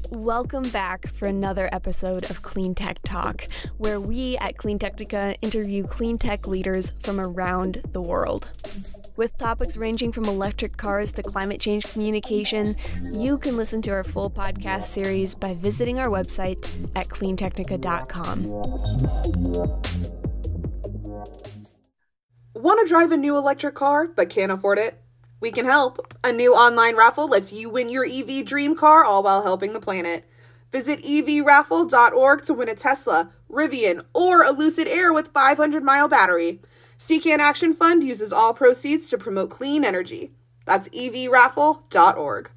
Welcome back for another episode of Clean Tech Talk, where we at Clean Technica interview clean tech leaders from around the world. With topics ranging from electric cars to climate change communication, you can listen to our full podcast series by visiting our website at cleantechnica.com. Want to drive a new electric car but can't afford it? We can help. A new online raffle lets you win your EV dream car, all while helping the planet. Visit evraffle.org to win a Tesla, Rivian, or a Lucid Air with 500-mile battery. CCAN Action Fund uses all proceeds to promote clean energy. That's evraffle.org.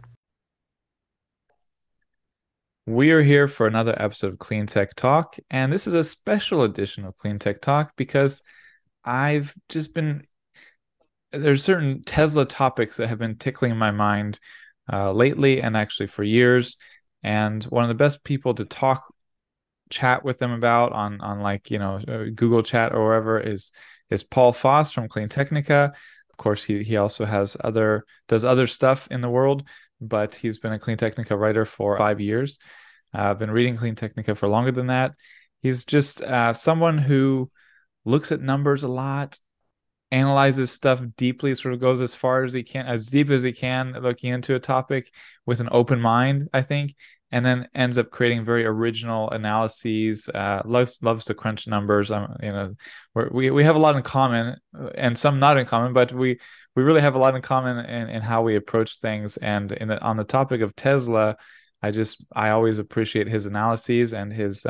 We are here for another episode of Clean Tech Talk, and this is a special edition of Clean Tech Talk because there's certain Tesla topics that have been tickling my mind lately and actually for years. And one of the best people to chat with them about on Google Chat or wherever is Paul Foss from Clean Technica. Of course, he also does other stuff in the world, but he's been a Clean Technica writer for 5 years. I've been reading Clean Technica for longer than that. He's just someone who looks at numbers a lot, analyzes stuff deeply, sort of goes as far as he can, as deep as he can, looking into a topic with an open mind, I think, and then ends up creating very original analyses. Loves to crunch numbers. We have a lot in common, and some not in common, but we really have a lot in common in how we approach things. And on the topic of Tesla, I always appreciate his analyses and his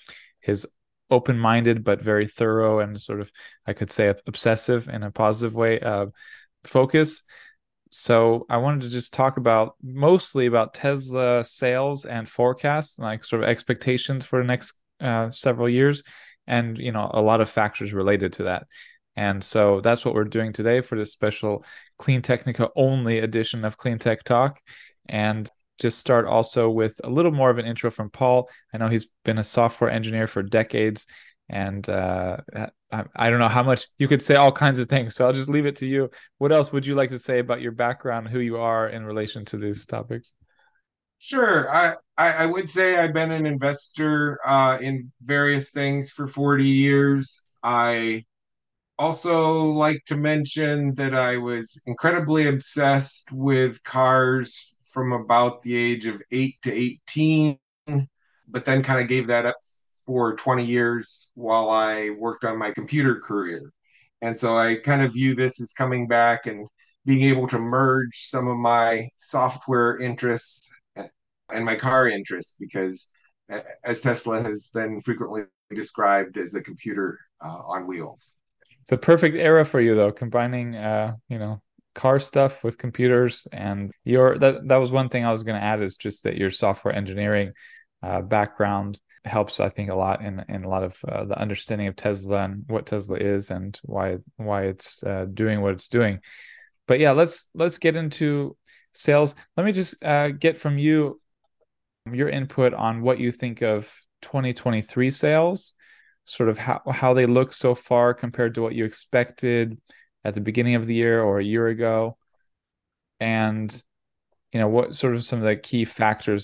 open-minded but very thorough and sort of, I could say, obsessive in a positive way focus. So I wanted to just talk mostly about Tesla sales and forecasts, like sort of expectations for the next several years, and a lot of factors related to that. And so that's what we're doing today for this special Clean Technica only edition of Clean Tech Talk. And just start also with a little more of an intro from Paul. I know he's been a software engineer for decades, and I don't know how much you could say all kinds of things, so I'll just leave it to you. What else would you like to say about your background, who you are in relation to these topics? Sure. I would say I've been an investor in various things for 40 years. I also like to mention that I was incredibly obsessed with cars from about the age of 8 to 18, but then kind of gave that up for 20 years while I worked on my computer career. And so I kind of view this as coming back and being able to merge some of my software interests and my car interests, because as Tesla has been frequently described as a computer on wheels. It's a perfect era for you, though, combining car stuff with computers. And that was one thing I was going to add, is just that your software engineering background helps, I think, a lot in a lot of the understanding of Tesla and what Tesla is and why it's doing what it's doing. But yeah, let's get into sales. Let me just get from you your input on what you think of 2023 sales, sort of how they look so far compared to what you expected at the beginning of the year or a year ago, and what sort of some of the key factors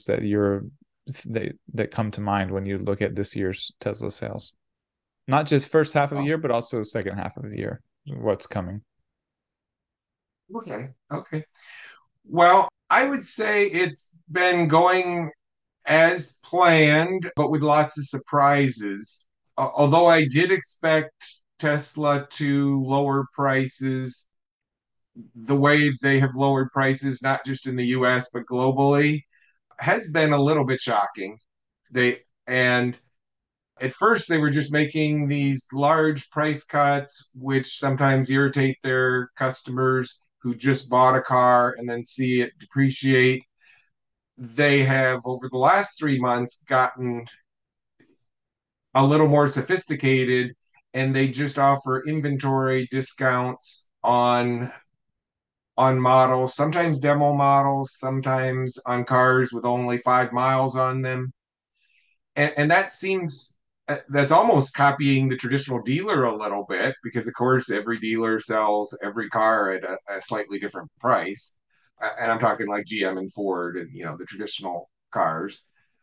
that come to mind when you look at this year's Tesla sales, not just first half of the year, but also second half of the year, what's coming. Okay. Well, I would say it's been going as planned, but with lots of surprises. Although I did expect Tesla to lower prices the way they have lowered prices, not just in the US, but globally, has been a little bit shocking. And at first they were just making these large price cuts, which sometimes irritate their customers who just bought a car and then see it depreciate. They have, over the last 3 months, gotten a little more sophisticated, and they just offer inventory discounts on models, sometimes demo models, sometimes on cars with only 5 miles on them. And that's almost copying the traditional dealer a little bit, because of course every dealer sells every car at a slightly different price. And I'm talking like GM and Ford and the traditional cars.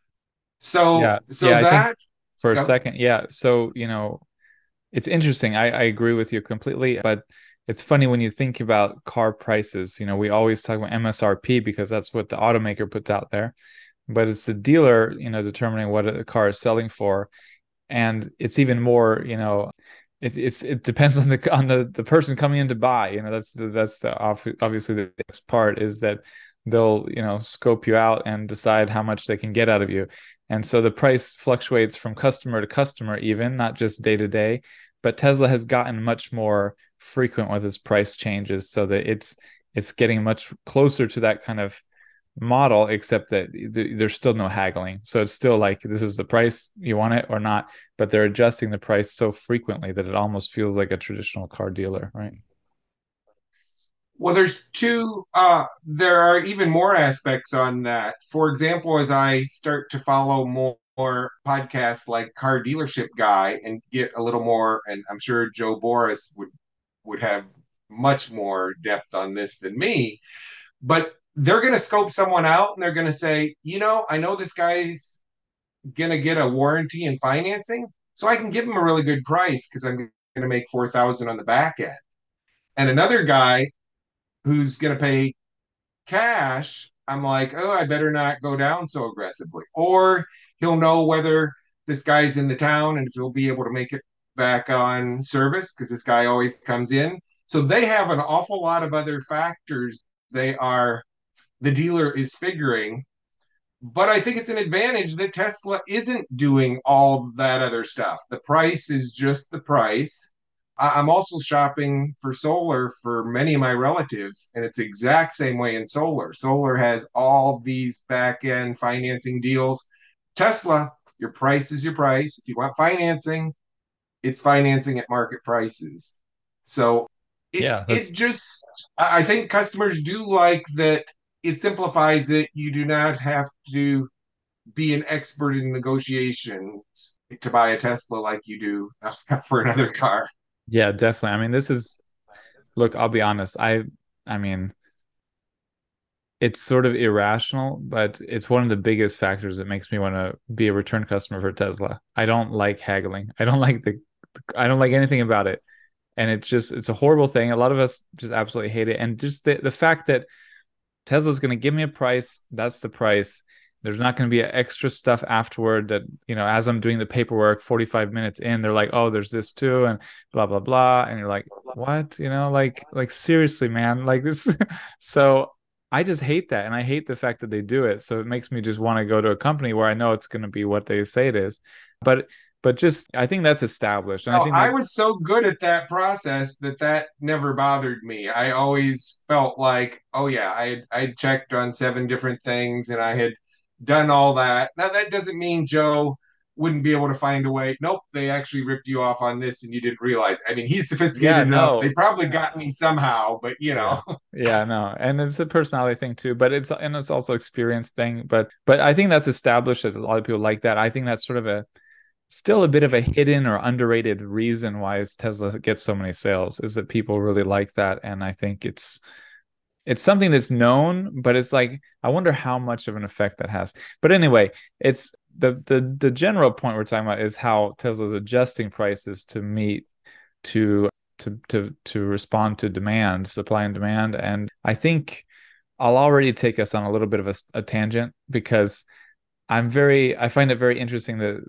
So Yeah. so Yeah. I think that for a go. second, yeah. So, it's interesting. I agree with you completely, but it's funny when you think about car prices. We always talk about MSRP because that's what the automaker puts out there, but it's the dealer, determining what a car is selling for. And it's even more, it depends on the person coming in to buy. Obviously the next part is that they'll, scope you out and decide how much they can get out of you. And so the price fluctuates from customer to customer, even not just day to day. But Tesla has gotten much more frequent with its price changes so that it's getting much closer to that kind of model, except that there's still no haggling. So it's still like, this is the price, you want it or not, but they're adjusting the price so frequently that it almost feels like a traditional car dealer, right? Well, there are even more aspects on that. For example, as I start to follow more podcasts like Car Dealership Guy and get a little more, and I'm sure Joe Boris would have much more depth on this than me, but they're going to scope someone out and they're going to say, I know this guy's going to get a warranty and financing, so I can give him a really good price because I'm going to make 4,000 on the back end. And another guy who's going to pay cash, I'm like, oh, I better not go down so aggressively. Or he'll know whether this guy's in the town and if he'll be able to make it back on service because this guy always comes in. So they have an awful lot of other factors the dealer is figuring. But I think it's an advantage that Tesla isn't doing all that other stuff. The price is just the price. I'm also shopping for solar for many of my relatives, and it's the exact same way in solar. Solar has all these back end financing deals. Tesla, your price is your price. If you want financing, it's financing at market prices. So Yeah, it just I think customers do like that it simplifies it. You do not have to be an expert in negotiations to buy a Tesla like you do for another car. yeah, definitely. I mean, look, I'll be honest. I mean, it's sort of irrational, but it's one of the biggest factors that makes me want to be a return customer for Tesla. I don't like haggling. I don't like anything about it. And it's a horrible thing. A lot of us just absolutely hate it. And just the fact that Tesla's going to give me a price, that's the price. There's not going to be extra stuff afterward that, as I'm doing the paperwork 45 minutes in, they're like, oh, there's this too, and blah, blah, blah. And you're like, what? Like seriously, man, like this. So I just hate that. And I hate the fact that they do it. So it makes me just want to go to a company where I know it's going to be what they say it is. But, but just, I think that's established. And I No, think I that, was so good at that process that never bothered me. I always felt like, oh yeah, I checked on 7 different things and I had done all that. Now that doesn't mean Joe wouldn't be able to find a way. Nope, they actually ripped you off on this and you didn't realize. I mean, he's yeah, sophisticated enough. They no. probably got me somehow, but Yeah. Yeah, no. And it's a personality thing too, but it's also experience thing. But I think that's established that a lot of people like that. I think that's sort of still a bit of a hidden or underrated reason why Tesla gets so many sales is that people really like that. And I think it's something that's known, but it's like, I wonder how much of an effect that has. But anyway, it's the general point we're talking about is how Tesla's adjusting prices to meet to to respond to demand, supply and demand. And I think I'll already take us on a little bit of a tangent because I find it very interesting that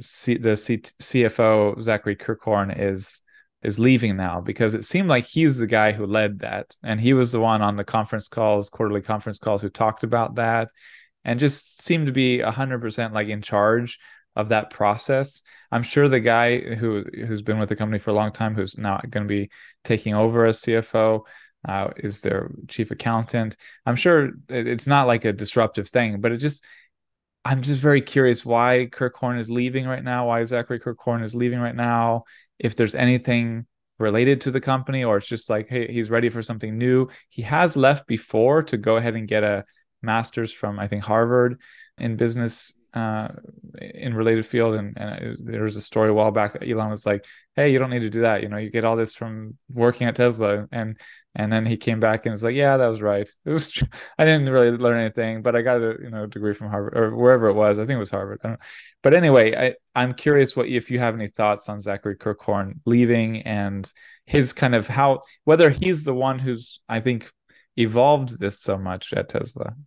CFO Zachary Kirkhorn is leaving now because it seemed like he's the guy who led that, and he was the one on the quarterly conference calls, who talked about that, and just seemed to be 100% like in charge of that process. I'm sure the guy who's been with the company for a long time, who's now going to be taking over as CFO, is their chief accountant. I'm sure it's not like a disruptive thing, but I'm just very curious why Kirkhorn is leaving right now, why Zachary Kirkhorn is leaving right now, if there's anything related to the company, or it's just like, hey, he's ready for something new. He has left before to go ahead and get a master's from, I think, Harvard in business. in related field, and there was a story a while back. Elon was like, "Hey, you don't need to do that. You get all this from working at Tesla." And then he came back and was like, "Yeah, that was right. It was true. I didn't really learn anything, but I got a degree from Harvard or wherever it was. I think it was Harvard. I don't know. But anyway, I'm curious if you have any thoughts on Zachary Kirkhorn leaving and his kind of whether he's the one who's, I think, evolved this so much at Tesla.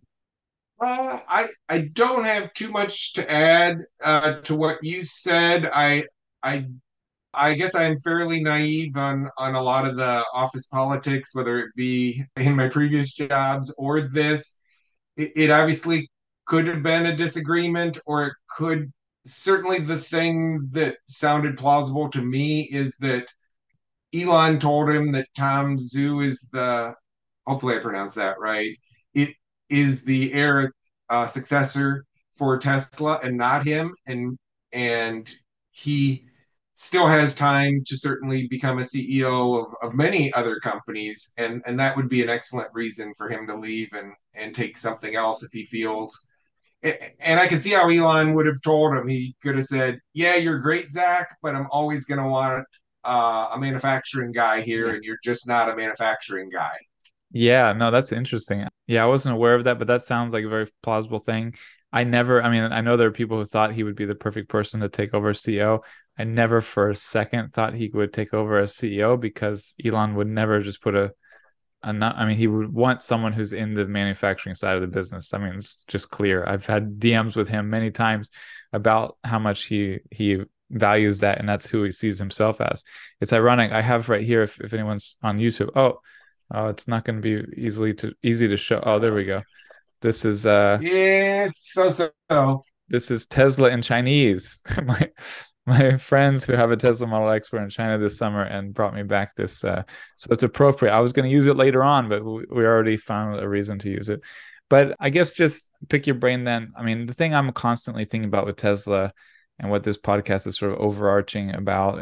I don't have too much to add to what you said. I I guess I'm fairly naive on a lot of the office politics, whether it be in my previous jobs or this. It obviously could have been a disagreement, or it could. Certainly, the thing that sounded plausible to me is that Elon told him that Tom Zhu is hopefully I pronounced that right, it is the heir successor for Tesla and not him. And he still has time to certainly become a CEO of many other companies. And that would be an excellent reason for him to leave and take something else if he feels. And I can see how Elon would have told him. He could have said, "Yeah, you're great, Zach, but I'm always going to want a manufacturing guy here, and you're just not a manufacturing guy." Yeah, no, that's interesting. Yeah, I wasn't aware of that, but that sounds like a very plausible thing. I mean, I know there are people who thought he would be the perfect person to take over as CEO. I never for a second thought he would take over as CEO because Elon would never just put I mean, he would want someone who's in the manufacturing side of the business. I mean, it's just clear. I've had DMs with him many times about how much he values that, and that's who he sees himself as. It's ironic. I have right here, if anyone's on YouTube. Oh, it's not going to be easy to show. Oh, there we go. This is Yeah, so. this is Tesla in Chinese. My friends who have a Tesla Model X were in China this summer and brought me back this. So it's appropriate. I was going to use it later on, but we already found a reason to use it. But I guess just pick your brain then. I mean, the thing I'm constantly thinking about with Tesla and what this podcast is sort of overarchingly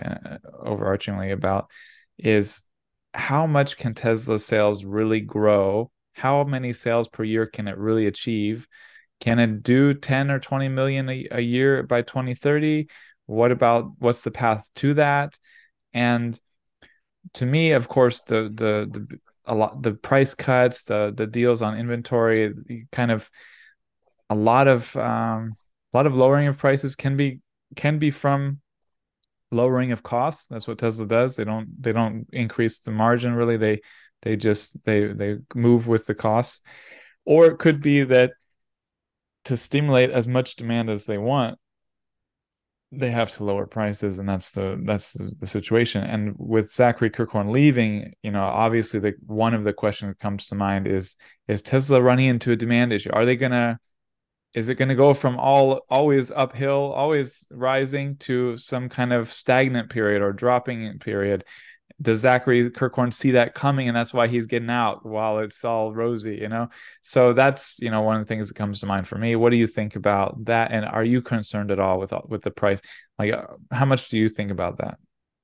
about is how much can Tesla sales really grow? How many sales per year can it really achieve? Can it do 10 or 20 million a year by 2030? What's the path to that? And to me, of course, the price cuts, the deals on inventory, kind of a lot of lowering of prices can be from lowering of costs. That's what Tesla does. They don't increase the margin really. They move with the costs. Or it could be that to stimulate as much demand as they want, they have to lower prices, and that's the situation. And with Zachary Kirkhorn leaving, obviously one of the questions that comes to mind is Tesla running into a demand issue? Is it going to go from always uphill, always rising to some kind of stagnant period or dropping period? Does Zachary Kirkhorn see that coming, and that's why he's getting out while it's all rosy, So that's, one of the things that comes to mind for me. What do you think about that? And are you concerned at all with the price? Like, how much do you think about that?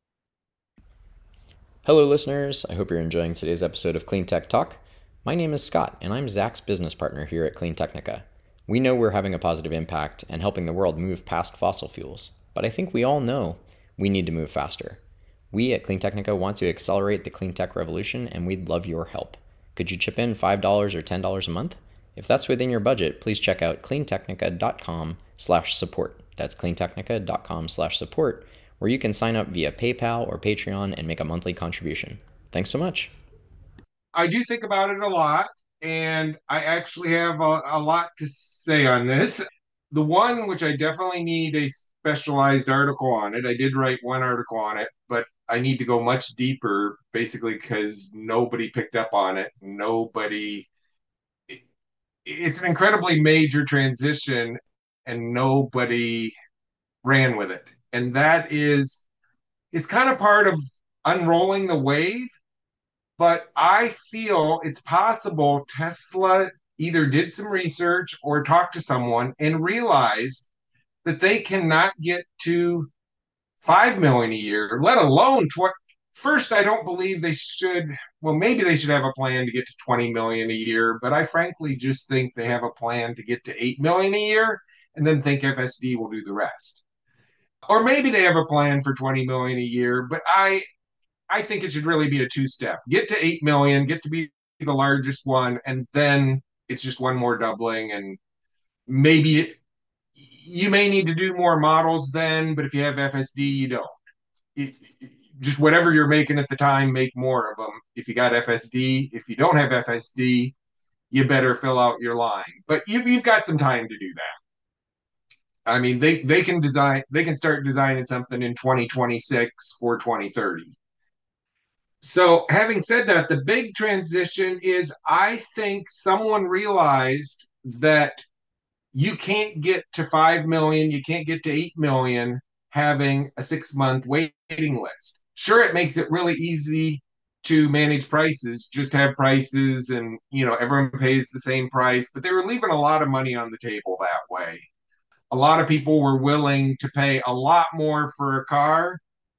Hello, listeners. I hope you're enjoying today's episode of Clean Tech Talk. My name is Scott, and I'm Zach's business partner here at Clean Technica. We know we're having a positive impact and helping the world move past fossil fuels, but I think we all know we need to move faster. We at Clean Technica want to accelerate the clean tech revolution, and we'd love your help. Could you chip in $5 or $10 a month? If that's within your budget, please check out cleantechnica.com/support. That's cleantechnica.com/support, where you can sign up via PayPal or Patreon and make a monthly contribution. Thanks so much. I do think about it a lot, and I actually have a lot to say on this. The one which I definitely need a specialized article on it. I did write one article on it, but I need to go much deeper, basically because nobody picked up on it. It's an incredibly major transition, and nobody ran with it. And it's kind of part of unrolling the wave. But I feel it's possible Tesla either did some research or talked to someone and realized that they cannot get to 5 million a year, let alone first. I don't believe they should. Well, maybe they should have a plan to get to 20 million a year, but I frankly just think they have a plan to get to 8 million a year. and then think FSD will do the rest. Or maybe they have a plan for 20 million a year, but I think it should really be a two-step. Get to 8 million, get to be the largest one, and then it's just one more doubling. And maybe you may need to do more models then, but if you have FSD, you don't. Just whatever you're making at the time, make more of them. If you got FSD, if you don't have FSD, you better fill out your line. But you've got some time to do that. I mean, they can start designing something in 2026 for 2030. So, having said that, the big transition is I think someone realized that you can't get to 5 million, you can't get to 8 million having a 6-month waiting list. Sure, it makes it really easy to manage prices, just have prices and, everyone pays the same price, but they were leaving a lot of money on the table that way. A lot of people were willing to pay a lot more for a car,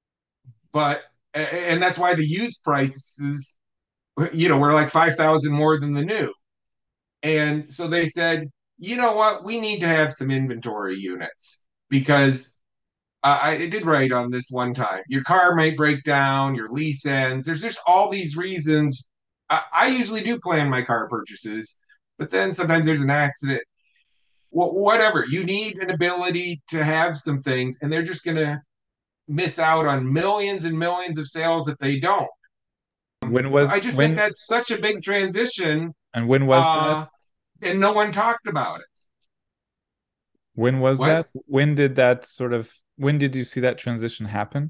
and that's why the used prices, were like 5,000 more than the new. And so they said, you know what, we need to have some inventory units because I did write on this one time. Your car might break down, your lease ends. There's just all these reasons. I usually do plan my car purchases, but then sometimes there's an accident. Whatever. You need an ability to have some things, and they're just going to miss out on millions and millions of sales if they don't. So I just think that's such a big transition. And when was that? And no one talked about it. When was that? When did you see that transition happen?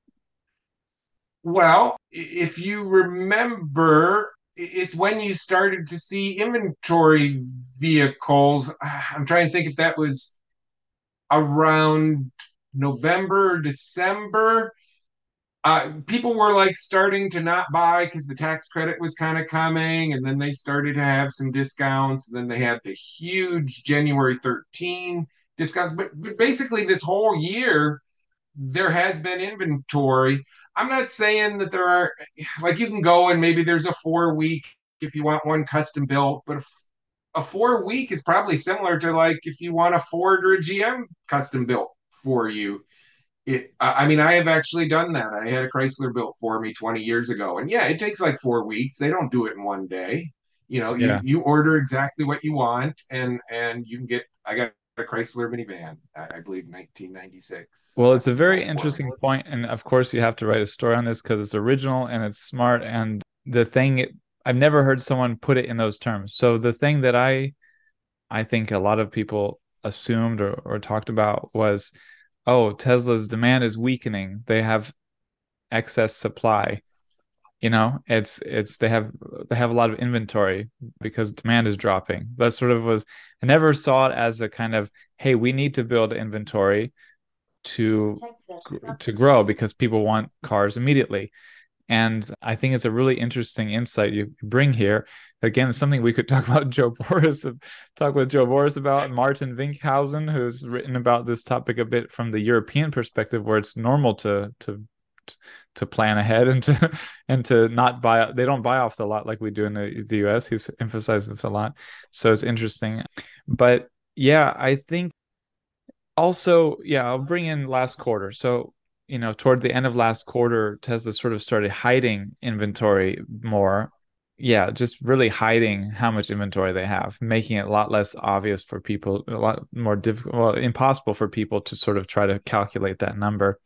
Well, if you remember, it's when you started to see inventory vehicles. I'm trying to think if that was around November or December. People were like starting to not buy because the tax credit was kind of coming, and then they started to have some discounts, and then they had the huge January 13 discounts. But basically, this whole year, there has been inventory. I'm not saying that there are, like, you can go and maybe there's a 4-week if you want one custom built, but a 4-week is probably similar to like if you want a Ford or a GM custom built for you. I mean, I have actually done that. I had a Chrysler built for me 20 years ago, and yeah, it takes like 4 weeks. They don't do it in one day. You order exactly what you want, and you can get. I got a Chrysler minivan, I believe 1996. Well, it's a very interesting point, and of course, you have to write a story on this because it's original and it's smart. And the thing, I've never heard someone put it in those terms. So the thing that I think a lot of people assumed or talked about was, oh, Tesla's demand is weakening. They have excess supply. It's they have a lot of inventory because demand is dropping. That sort of was, I never saw it as a kind of, hey, we need to build inventory to grow because people want cars immediately. And I think it's a really interesting insight you bring here. Again, it's something we could talk with Joe Boris about, and Martin Winkhausen, who's written about this topic a bit from the European perspective, where it's normal to plan ahead and to not buy. They don't buy off the lot like we do in the US. He's emphasized this a lot. So it's interesting. But yeah, I think also, I'll bring in last quarter. So toward the end of last quarter, Tesla sort of started hiding inventory more. Yeah, just really hiding how much inventory they have, making it a lot less obvious for people, a lot more difficult, well, impossible for people to sort of try to calculate that number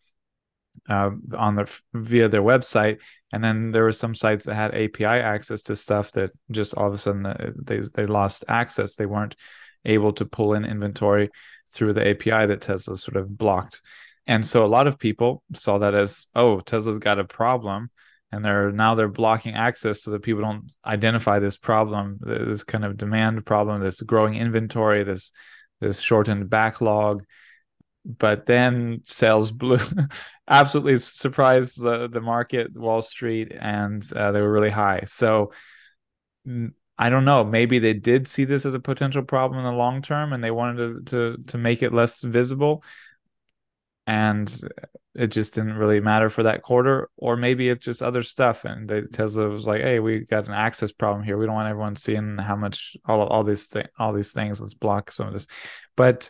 via their website. And then there were some sites that had API access to stuff that just all of a sudden they lost access. They weren't able to pull in inventory through the API that Tesla sort of blocked. And so a lot of people saw that as, oh, Tesla's got a problem, and they're blocking access so that people don't identify this problem, this kind of demand problem, this growing inventory, this shortened backlog. But then sales blew, absolutely surprised the market, Wall Street, and they were really high. So I don't know, maybe they did see this as a potential problem in the long term, and they wanted to make it less visible. And it just didn't really matter for that quarter, or maybe it's just other stuff. And Tesla was like, "Hey, we got an access problem here. We don't want everyone seeing how much all these things. Let's block some of this." But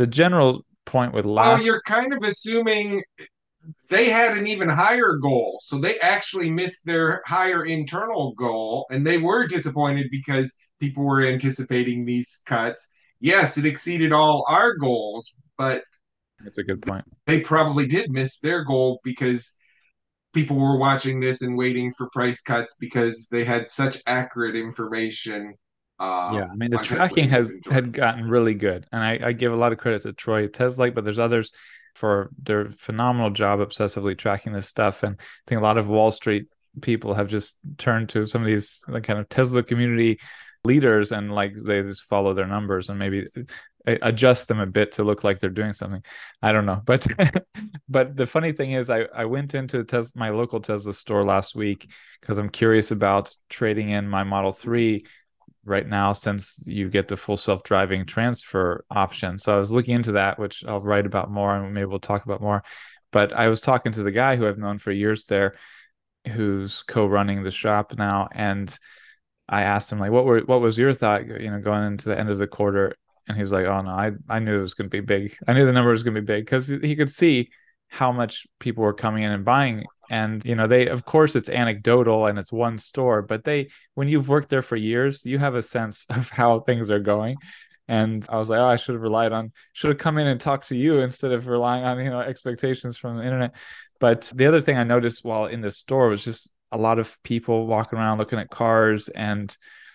the general point with Well, last. you're kind of assuming they had an even higher goal. So they actually missed their higher internal goal, and they were disappointed because people were anticipating these cuts. Yes, it exceeded all our goals, but That's a good point. they probably did miss their goal because people were watching this and waiting for price cuts because they had such accurate information Yeah, I mean the on Tesla tracking has inventory. had gotten really good, and I give a lot of credit to Troy Teslake, but there's others for their phenomenal job obsessively tracking this stuff. And I think a lot of Wall Street people have just turned to some of these like kind of Tesla community leaders, and like they just follow their numbers and maybe adjust them a bit to look like they're doing something. I don't know, but but the funny thing is, I went into my local Tesla store last week because I'm curious about trading in my Model 3 right now, since you get the full self-driving transfer option. So I was looking into that, which I'll write about more and maybe we'll talk about more. But I was talking to the guy who I've known for years there, who's co-running the shop now, and I asked him like, what was your thought, going into the end of the quarter? And he's like, oh no, I knew it was going to be big. I knew the number was going to be big because he could see how much people were coming in and buying. And they, of course, it's anecdotal and it's one store, but when you've worked there for years, you have a sense of how things are going. And I was like, oh, I should have come in and talked to you instead of relying on expectations from the internet. But the other thing I noticed while in the store was just a lot of people walking around looking at cars and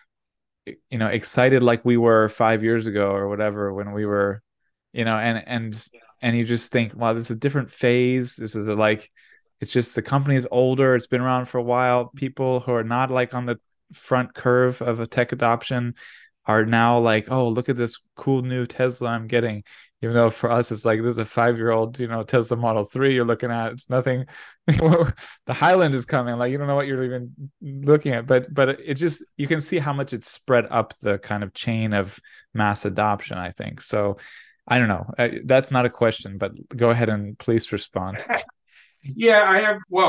excited like we were 5 years ago or whatever, when we were, and you just think, wow, this is a different phase. This is it's just the company is older. It's been around for a while. People who are not like on the front curve of a tech adoption are now like, oh, look at this cool new Tesla I'm getting. Even though for us, it's like, this is a 5-year-old, Tesla Model 3 you're looking at. It's nothing. The Highland is coming. Like, you don't know what you're even looking at. But it just, you can see how much it's spread up the kind of chain of mass adoption, I think. So I don't know. That's not a question, but go ahead and please respond. Yeah, I have. Well,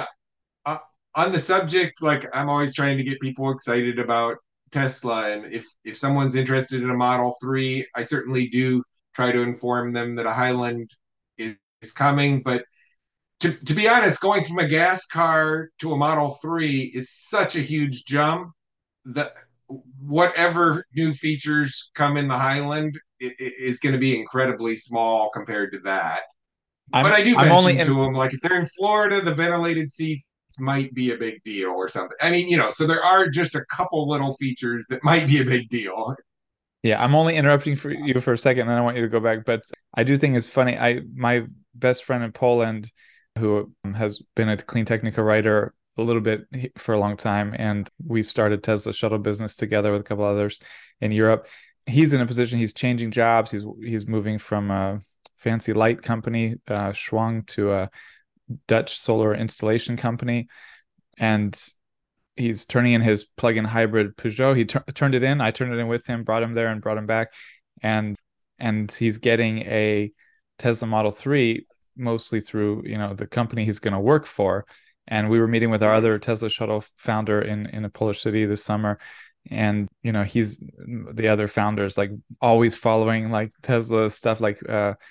on the subject, like I'm always trying to get people excited about Tesla, and if someone's interested in a Model 3, I certainly do try to inform them that a Highland is coming. But to be honest, going from a gas car to a Model 3 is such a huge jump that whatever new features come in the Highland is going to be incredibly small compared to that. But I do I'm only mention in, to them, like, if they're in Florida, the ventilated seats might be a big deal or something. I mean, so there are just a couple little features that might be a big deal. Yeah, I'm only interrupting for you for a second, and I want you to go back. But I do think it's funny. My best friend in Poland, who has been a Clean Technica writer a little bit for a long time, and we started Tesla shuttle business together with a couple others in Europe. He's in a position. He's changing jobs. He's moving from a fancy light company, Schwung, to a Dutch solar installation company, and he's turning in his plug-in hybrid Peugeot. He turned it in. I turned it in with him, brought him there and brought him back. And he's getting a Tesla Model 3 mostly through, the company he's going to work for. And we were meeting with our other Tesla shuttle founder in a Polish city this summer. And, he's the other founders, like always following like Tesla stuff. Like,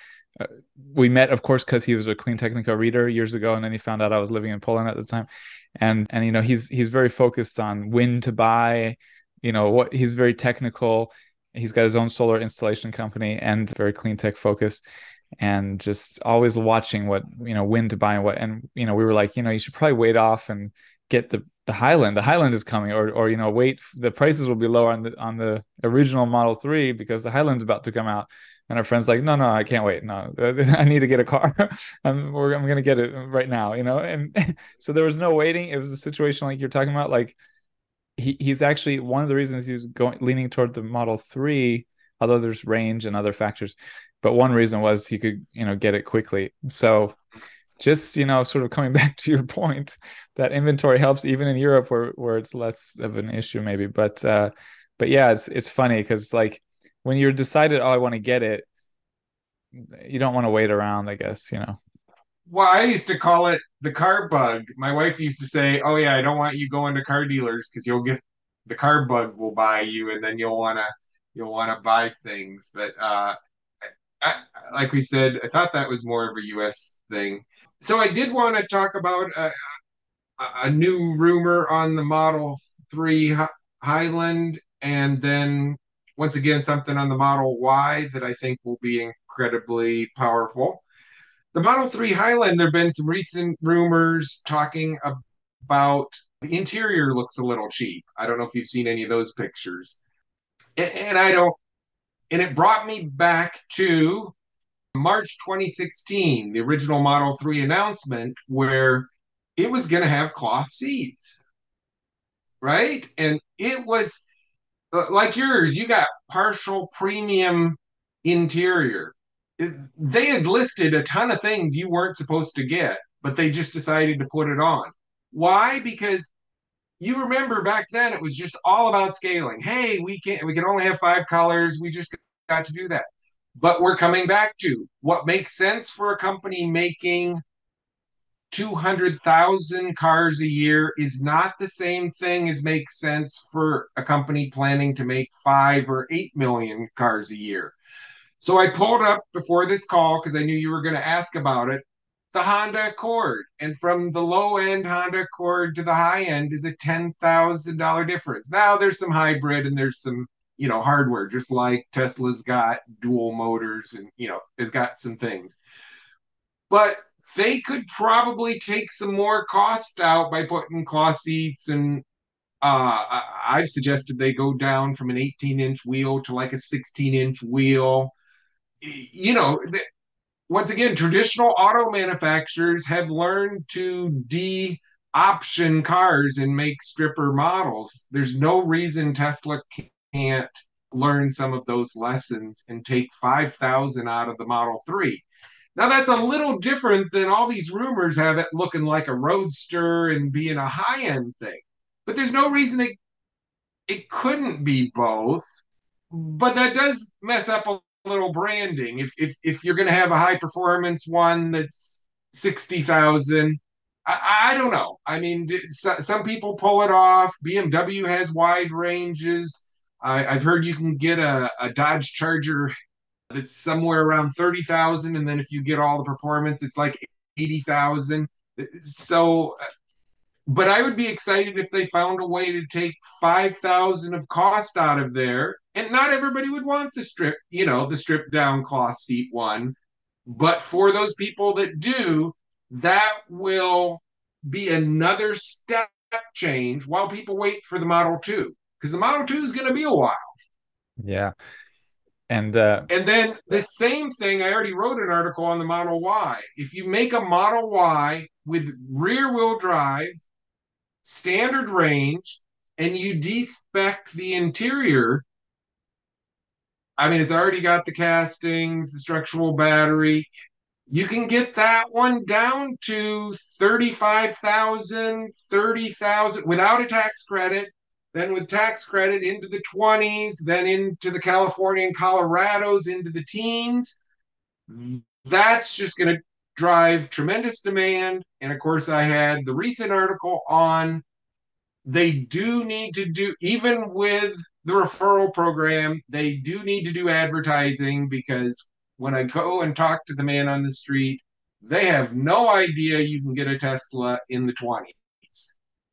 we met, of course, because he was a Clean Technica reader years ago, and then he found out I was living in Poland at the time, and he's very focused on when to buy, what he's very technical. He's got his own solar installation company and very clean tech focused, and just always watching what when to buy and what. And we were like, you should probably wait off and get the Highland. The Highland is coming, or wait, the prices will be lower on the original Model 3 because the Highland's about to come out. And our friend's like, no, I can't wait. No, I need to get a car. I'm going to get it right now, And so there was no waiting. It was a situation like you're talking about. Like he's actually, one of the reasons he was leaning toward the Model 3, although there's range and other factors, but one reason was he could, get it quickly. So just, sort of coming back to your point, that inventory helps even in Europe where it's less of an issue maybe. But yeah, it's funny because like, when you're decided, oh, I want to get it, you don't want to wait around, I guess, Well, I used to call it the car bug. My wife used to say, "Oh yeah, I don't want you going to car dealers because you'll get the car bug will buy you, and then you'll wanna buy things." But like we said, I thought that was more of a US thing. So I did want to talk about a new rumor on the Model 3 Highland, and then once again, something on the Model Y that I think will be incredibly powerful. The Model 3 Highland, there have been some recent rumors talking about the interior looks a little cheap. I don't know if you've seen any of those pictures. And I don't, and it brought me back to March 2016, the original Model 3 announcement, where it was going to have cloth seats, right? And it was like yours, you got partial premium interior. They had listed a ton of things you weren't supposed to get, but they just decided to put it on. Why? Because you remember back then it was just all about scaling. Hey, we can only have 5 colors. We just got to do that. But we're coming back to what makes sense for a company making 200,000 cars a year is not the same thing as makes sense for a company planning to make 5 or 8 million cars a year. So I pulled up before this call because I knew you were going to ask about it, the Honda Accord. And from the low end Honda Accord to the high end is a $10,000 difference. Now there's some hybrid and there's some, hardware, just like Tesla's got dual motors and, has got some things. But they could probably take some more cost out by putting cloth seats, and I've suggested they go down from an 18-inch wheel to like a 16-inch wheel. Once again, traditional auto manufacturers have learned to de-option cars and make stripper models. There's no reason Tesla can't learn some of those lessons and take 5,000 out of the Model 3. Now that's a little different than all these rumors have it looking like a roadster and being a high-end thing. But there's no reason it couldn't be both. But that does mess up a little branding. If you're going to have a high performance one that's 60,000, I don't know. I mean, some people pull it off. BMW has wide ranges. I've heard you can get a Dodge Charger that's somewhere around 30,000, and then if you get all the performance it's like 80,000. So but I would be excited if they found a way to take 5,000 of cost out of there, and not everybody would want the stripped down cloth seat one, but for those people that do, that will be another step change while people wait for the Model 2, because the Model 2 is going to be a while. Yeah. And then the same thing, I already wrote an article on the Model Y. If you make a Model Y with rear wheel drive, standard range, and you despec the interior, I mean, it's already got the castings, the structural battery. You can get that one down to 35,000, 30,000 without a tax credit. Then with tax credit into the 20s, then into the California and Colorados into the teens. That's just going to drive tremendous demand. And of course, I had the recent article on they do need to do, even with the referral program, they do need to do advertising, because when I go and talk to the man on the street, they have no idea you can get a Tesla in the 20s.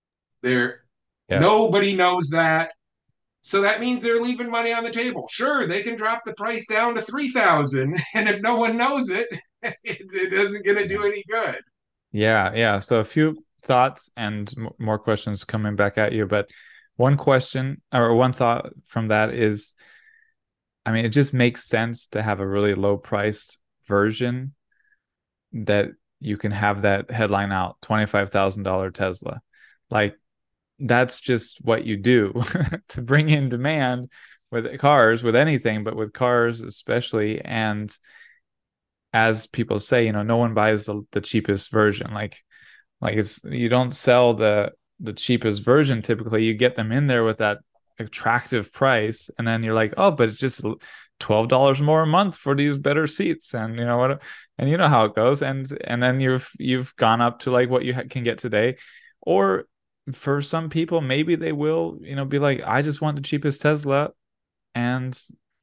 Nobody knows that. So that means they're leaving money on the table. Sure, they can drop the price down to 3,000, and if no one knows it, it isn't going to do any good. Yeah. So a few thoughts and more questions coming back at you, but one question or one thought from that is, I mean, it just makes sense to have a really low priced version that you can have that headline out, $25,000 Tesla. Like, that's just what you do to bring in demand with cars, with anything, but with cars especially. And as people say, no one buys the cheapest version. Like you don't sell the cheapest version. Typically you get them in there with that attractive price, and then you're like, oh, but it's just $12 more a month for these better seats, and you know what, and you know how it goes, and then you've gone up to like what you can get today. Or for some people, maybe they will be like, I just want the cheapest Tesla, and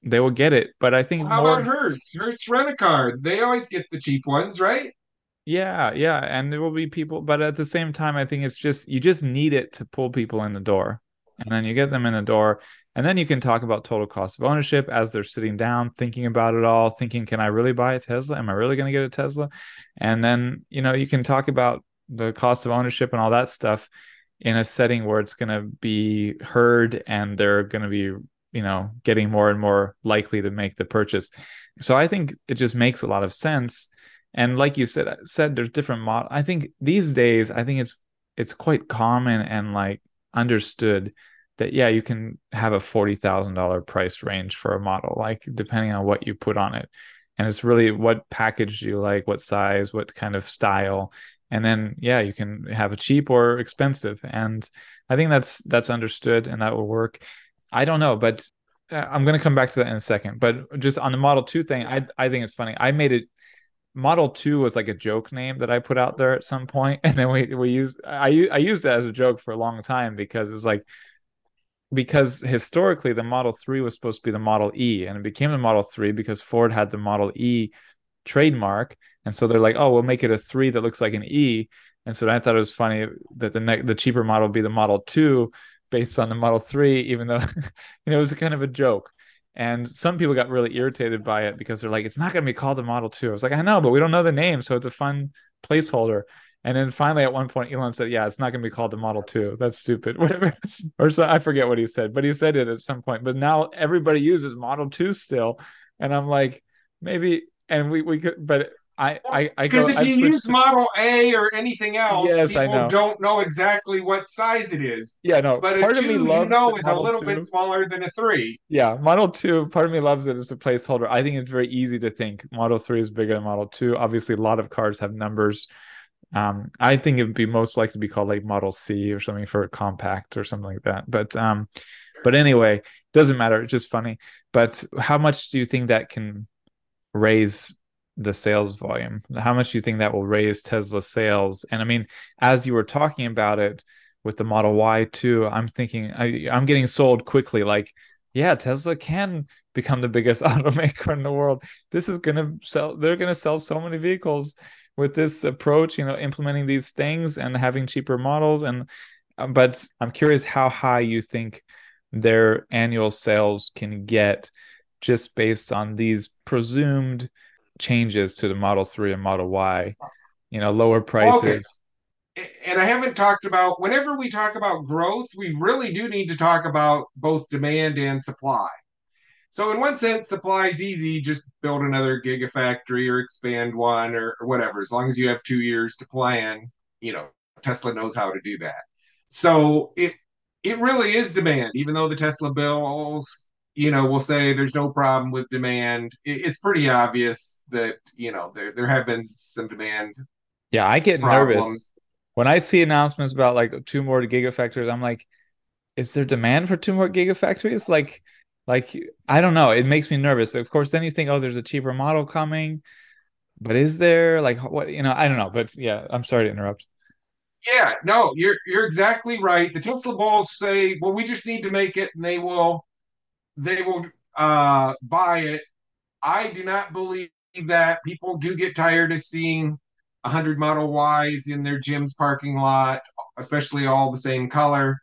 they will get it. But I think Well, how more. about Hertz? Hertz Rent-A-Car. They always get the cheap ones, right? Yeah, yeah, and there will be people, but at the same time, I think it's just you just need it to pull people in the door, and then you get them in the door, and then you can talk about total cost of ownership as they're sitting down, thinking about it all, thinking, can I really buy a Tesla? Am I really going to get a Tesla? And then, you can talk about the cost of ownership and all that stuff in a setting where it's going to be heard and they're going to be, getting more and more likely to make the purchase. So I think it just makes a lot of sense. And like you said there's different mod. I think these days, I think it's quite common and like understood that yeah, you can have a $40,000 price range for a model, like depending on what you put on it. And it's really what package you like, what size, what kind of style. And then yeah, you can have a cheap or expensive. And I think that's understood and that will work. I don't know, but I'm going to come back to that in a second. But just on the Model 2 thing, I think it's funny. I made it Model 2 was like a joke name that I put out there at some point, and then I used that as a joke for a long time because it was like because historically the Model 3 was supposed to be the Model E, and it became the Model 3 because Ford had the Model E trademark, and so they're like, oh, we'll make it a 3 that looks like an E, and so I thought it was funny that the cheaper model would be the Model 2 based on the Model 3, even though it was kind of a joke. And some people got really irritated by it because they're like, it's not going to be called a Model 2. I was like, I know, but we don't know the name. So it's a fun placeholder. And then finally, at one point, Elon said, yeah, it's not going to be called the Model 2. That's stupid. Whatever. Or so I forget what he said, but he said it at some point. But now everybody uses Model 2 still. And I'm like, maybe, and we could, but Because if you use Model A or anything else, yes, I people know. don't know exactly what size it is. Yeah, no. But a Part of me 2, loves the is a Model little 2. bit smaller than a 3. Yeah, Model 2, part of me loves it as a placeholder. I think it's very easy to think Model 3 is bigger than Model 2. Obviously, a lot of cars have numbers. I think it would be most likely to be called like Model C or something for a compact or something like that. But anyway, doesn't matter. It's just funny. But how much do you think that can raise the sales volume? How much do you think that will raise Tesla sales? And I mean, as you were talking about it with the Model Y too, I'm thinking I'm getting sold quickly. Like, yeah, Tesla can become the biggest automaker in the world. This is gonna sell. They're gonna sell so many vehicles with this approach. Implementing these things and having cheaper models. And but I'm curious how high you think their annual sales can get just based on these presumed changes to the Model 3 and Model Y, lower prices. Okay. And I haven't talked about, whenever we talk about growth, we really do need to talk about both demand and supply. So in one sense, supply is easy. Just build another gigafactory or expand one or whatever. As long as you have 2 years to plan, Tesla knows how to do that. So it really is demand, even though the Tesla bills, will say there's no problem with demand. It's pretty obvious that, there have been some demand Yeah, I get nervous problems. when I see announcements about like 2 more gigafactories. I'm like, is there demand for 2 more gigafactories? Like I don't know. It makes me nervous. Of course, then you think, oh, there's a cheaper model coming, but is there like what? I don't know. But yeah, I'm sorry to interrupt. Yeah, no, you're exactly right. The Tesla bulls say, well, we just need to make it, and they will buy it. I do not believe that. People do get tired of seeing 100 Model Ys in their gym's parking lot, especially all the same color.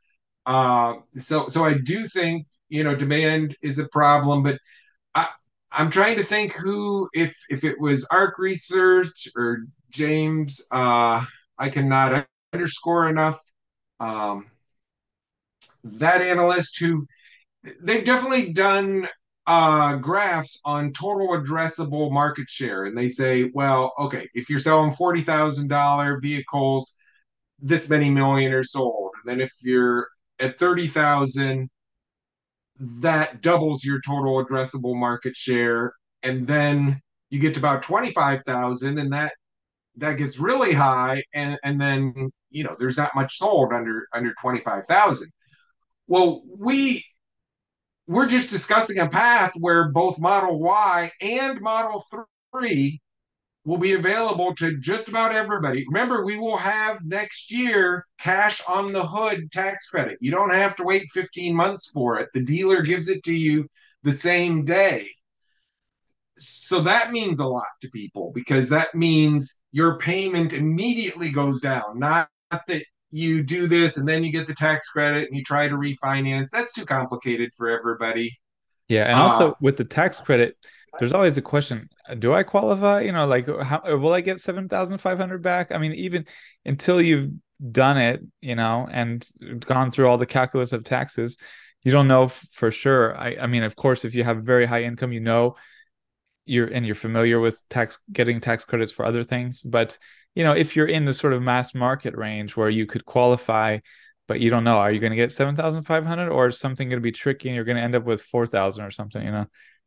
So I do think demand is a problem, but I, I'm trying to think who, if it was Arc Research or James, I cannot underscore enough. Um, that analyst who they've definitely done graphs on total addressable market share, and they say, well, okay, if you're selling $40,000 vehicles, this many million are sold, and then if you're at 30,000, that doubles your total addressable market share, and then you get to about 25,000, and that gets really high, and then there's not much sold under 25,000. Well, we're just discussing a path where both Model Y and Model 3 will be available to just about everybody. Remember, we will have next year cash on the hood tax credit. You don't have to wait 15 months for it. The dealer gives it to you the same day. So that means a lot to people because that means your payment immediately goes down. Not that you do this and then you get the tax credit and you try to refinance. That's too complicated for everybody. Yeah, and Uh, also with the tax credit, there's always a question, do I qualify? Like how will I get 7,500 back? I mean, even until you've done it, and gone through all the calculus of taxes, you don't know for sure. I mean, of course, if you have very high income, you're familiar with getting tax credits for other things, but if you're in the sort of mass market range where you could qualify, but you don't know, are you going to get 7,500 or is something going to be tricky and you're going to end up with 4,000 or something?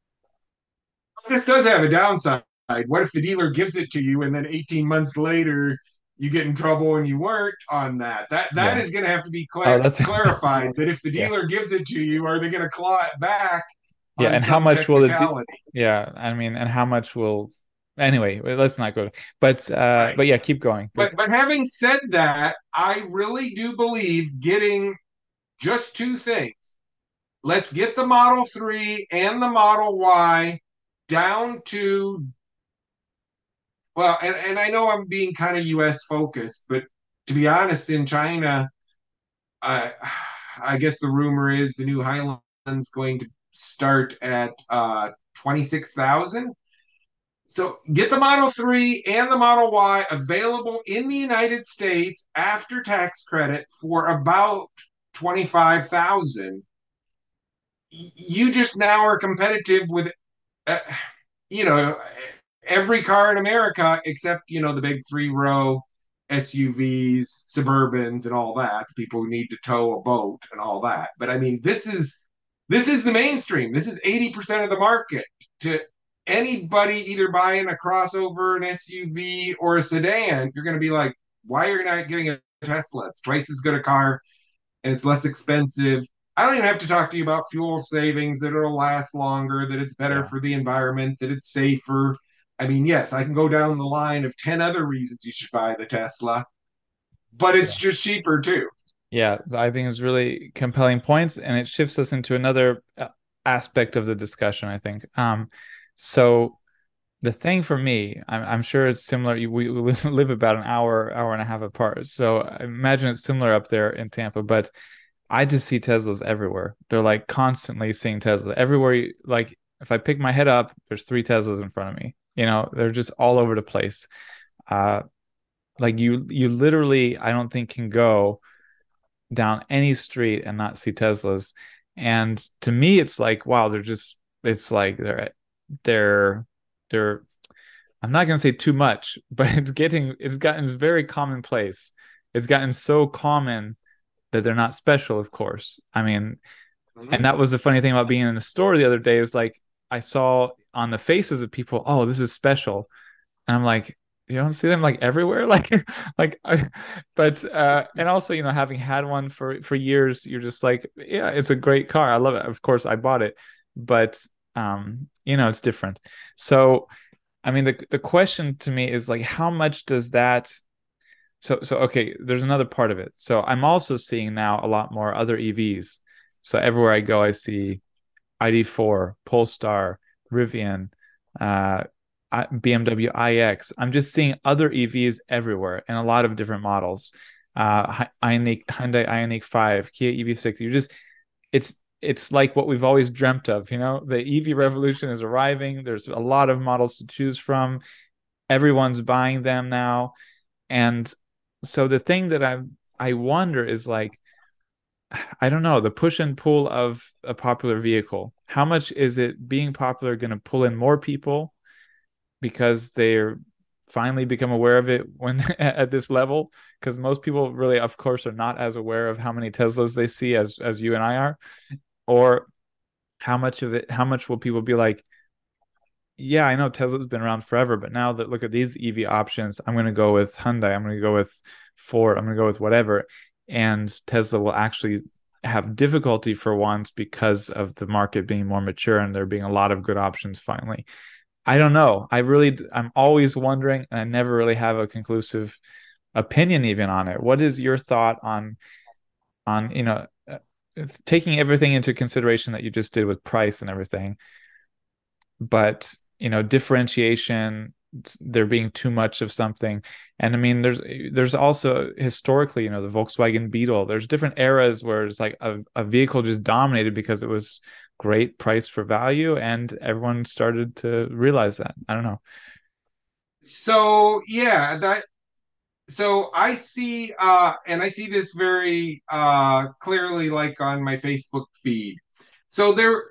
this does have a downside. What if the dealer gives it to you and then 18 months later you get in trouble and you weren't on that? That Yeah. is going to have to be Oh, that's clarified. That if the yeah. dealer gives it to you, are they going to claw it back Yeah, on and how some much will technicality? yeah, I mean, and how much will anyway, let's not go. But Right. yeah, keep going. But having said that, I really do believe getting just two things. Let's get the Model 3 and the Model Y down to, well, and I know I'm being kind of US focused, but to be honest, in China, I I guess the rumor is the new Highland's going to start at 26,000. So get the Model 3 and the Model Y available in the United States after tax credit for about 25,000. You just now are competitive with uh, you know every car in America except the big 3-row SUVs, Suburbans, and all that. People who need to tow a boat and all that. But I mean, this is the mainstream. This is 80% of the market. To anybody either buying a crossover, an SUV, or a sedan, you're going to be like, why are you not getting a Tesla? It's twice as good a car and it's less expensive. I don't even have to talk to you about fuel savings, that it'll last longer, that it's better Yeah. for the environment, that it's safer. I mean, yes, I can go down the line of 10 other reasons you should buy the Tesla, but it's Yeah. just cheaper too. Yeah, so I think it's really compelling points, and it shifts us into another aspect of the discussion, I think. So the thing for me, I'm sure it's similar. We live about an hour and a half apart, so I imagine it's similar up there in Tampa. But I just see Teslas everywhere. They're like constantly seeing Tesla everywhere. Like if I pick my head up, there's 3 Teslas in front of me. They're just all over the place. Uh, like you literally, I don't think can go down any street and not see Teslas. And to me, it's like, wow, it's like they're, they're, I'm not going to say too much, but it's very commonplace. It's gotten so common that they're not special, of course. I mean, Mm-hmm. and that was the funny thing about being in the store the other day is like, I saw on the faces of people, oh, this is special. And I'm like, you don't see them like everywhere, like, but and also having had one for years, you're just like, yeah, it's a great car, I love it. Of course, I bought it, but it's different. So, I mean, the question to me is like, how much does that? So okay, there's another part of it. So I'm also seeing now a lot more other EVs. So everywhere I go, I see ID4, Polestar, Rivian, uh, BMW iX. I'm just seeing other EVs everywhere and a lot of different models. Hyundai Ioniq 5, Kia EV6. It's like what we've always dreamt of. The EV revolution is arriving. There's a lot of models to choose from. Everyone's buying them now, and so the thing that I wonder is like, I don't know, the push and pull of a popular vehicle. How much is it being popular going to pull in more people because they're finally become aware of it when at this level? Because most people really, of course, are not as aware of how many Teslas they see as you and I are. Or how much will people be like, yeah, I know Tesla's been around forever, but now that look at these EV options, I'm going to go with Hyundai, I'm going to go with Ford, I'm going to go with whatever. And Tesla will actually have difficulty for once because of the market being more mature and there being a lot of good options finally. I don't know. I'm always wondering, and I never really have a conclusive opinion even on it. What is your thought on taking everything into consideration that you just did with price and everything, but differentiation, there being too much of something. And I mean, there's also historically, the Volkswagen Beetle, there's different eras where it's like a vehicle just dominated because it was great price for value, and everyone started to realize that. I don't know. So yeah, so I see and I see this very clearly, like on my Facebook feed. So there,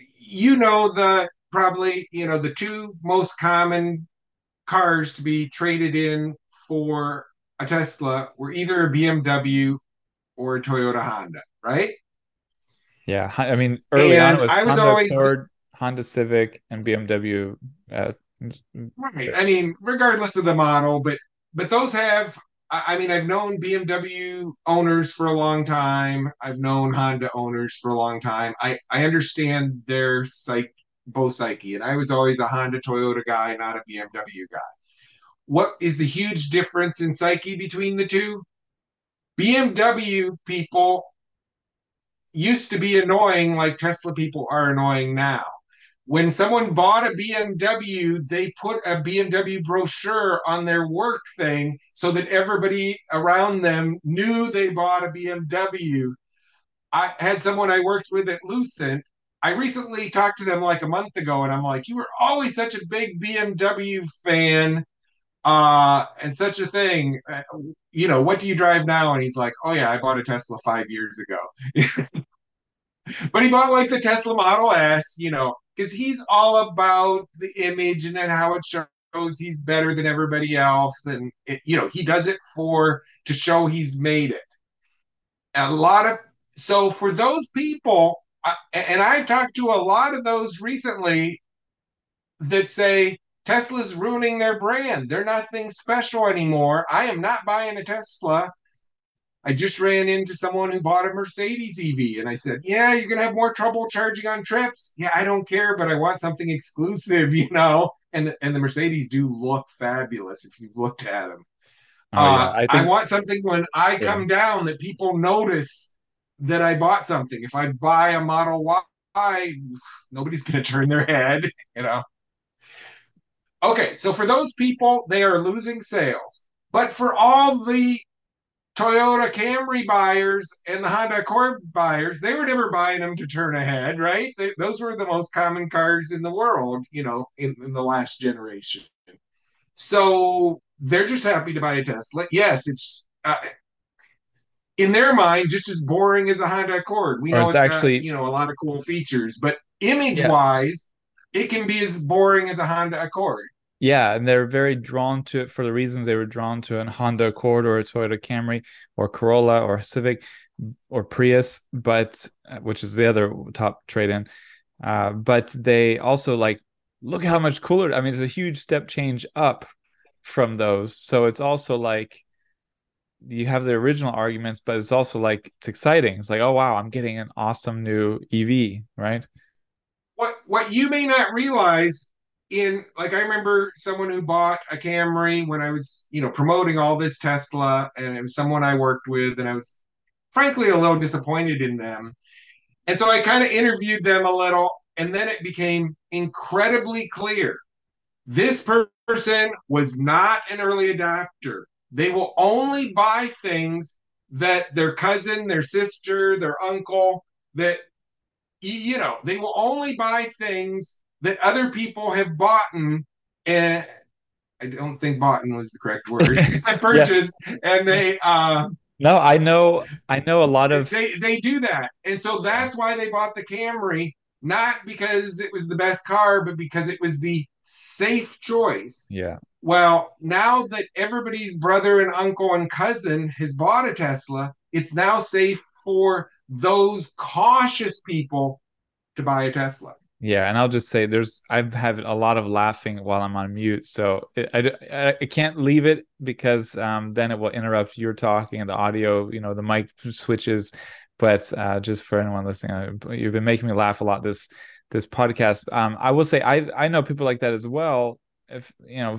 the probably, the two most common cars to be traded in for a Tesla were either a BMW or a Toyota Honda, right? Yeah, I mean, early on it And was I was Honda always Accord, Honda Civic, and BMW. Uh, right. I mean, regardless of the model, but those have. I mean, I've known BMW owners for a long time. I've known Honda owners for a long time. I understand their both psyche, and I was always a Honda Toyota guy, not a BMW guy. What is the huge difference in psyche between the two? BMW people used to be annoying like Tesla people are annoying now. When someone bought a BMW, they put a BMW brochure on their work thing so that everybody around them knew they bought a BMW. I had someone I worked with at Lucent. I recently talked to them like a month ago, and I'm like, "You were always such a big BMW fan, and such a thing. What do you drive now?" And he's like, "Oh yeah, I bought a Tesla 5 years ago." But he bought like the Tesla Model S, because he's all about the image and then how it shows he's better than everybody else, and he does it to show he's made it. A lot of So for those people, and I've talked to a lot of those recently that say Tesla's ruining their brand. They're nothing special anymore. I am not buying a Tesla. I just ran into someone who bought a Mercedes EV, and I said, "Yeah, you're gonna have more trouble charging on trips." "Yeah, I don't care, but I want something exclusive, And the Mercedes do look fabulous if you've looked at them. Oh yeah, I I think want something when I yeah. come down that people notice that I bought something. If I buy a Model Y, nobody's gonna turn their head. Okay, so for those people, they are losing sales. But for all the Toyota Camry buyers and the Honda Accord buyers, they were never buying them to turn ahead, right? Those were the most common cars in the world, in the last generation. So they're just happy to buy a Tesla. Yes, it's in their mind just as boring as a Honda Accord. We Or know it's it's got, actually, a lot of cool features, but image yeah. wise, it can be as boring as a Honda Accord. Yeah, and they're very drawn to it for the reasons they were drawn to a Honda Accord or a Toyota Camry or Corolla or Civic or Prius, but which is the other top trade-in. But they also like, look how much cooler. I mean, it's a huge step change up from those. So it's also like you have the original arguments, but it's also like it's exciting. It's like, oh wow, I'm getting an awesome new EV, right? What you may not realize, like, I remember someone who bought a Camry when I was, promoting all this Tesla, and it was someone I worked with, and I was frankly a little disappointed in them. And so I kind of interviewed them a little, and then it became incredibly clear this person was not an early adopter. They will only buy things that their cousin, their sister, their uncle, that they will only buy things that other people have bought, and I don't think bought was the correct word. I Yeah. purchased, and they No, I know a lot of they do that, and so that's why they bought the Camry, not because it was the best car, but because it was the safe choice. yeah. Well, now that everybody's brother and uncle and cousin has bought a Tesla, it's now safe for those cautious people to buy a Tesla. Yeah, and I'll just say I've had a lot of laughing while I'm on mute, so I can't leave it because then it will interrupt your talking and the audio, the mic switches. But just for anyone listening, you've been making me laugh a lot this podcast. I will say I know people like that as well. If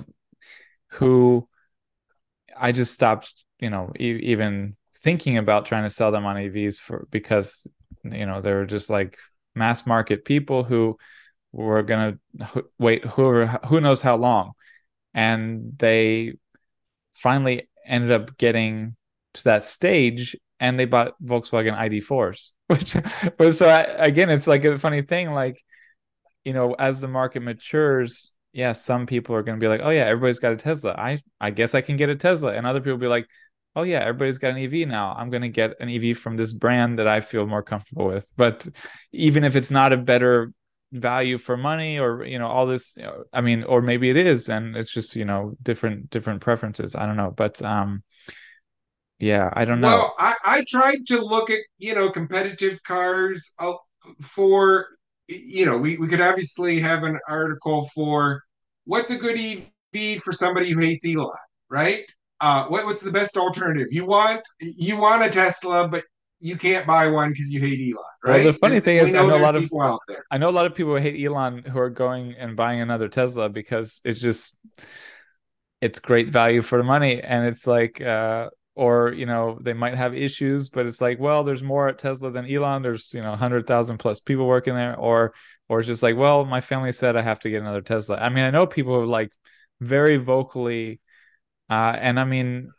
who I just stopped, even thinking about trying to sell them on EVs because they were just like mass market people who were gonna wait who knows how long, and they finally ended up getting to that stage, and they bought Volkswagen ID4s, which but so again, it's like a funny thing, like, as the market matures, yeah, some people are going to be like, oh yeah, everybody's got a Tesla. I guess I can get a Tesla. And other people will be like, oh yeah, everybody's got an EV now. I'm going to get an EV from this brand that I feel more comfortable with. But even if it's not a better value for money, or all this, I mean, or maybe it is, and it's just different preferences. I don't know, but yeah, I don't know. Well, I tried to look at, competitive cars for, we could obviously have an article for what's a good EV for somebody who hates Elon, right? What's the best alternative? You want a Tesla, but you can't buy one because you hate Elon, Well, the right? funny thing And we is, know there's people out there. I know a lot of people who hate Elon who are going and buying another Tesla because it's great value for the money, and it's like, or they might have issues, but it's like, well, there's more at Tesla than Elon. There's 100,000 plus people working there, or it's just like, well, my family said I have to get another Tesla. I mean, I know people who are like very vocally, and I mean,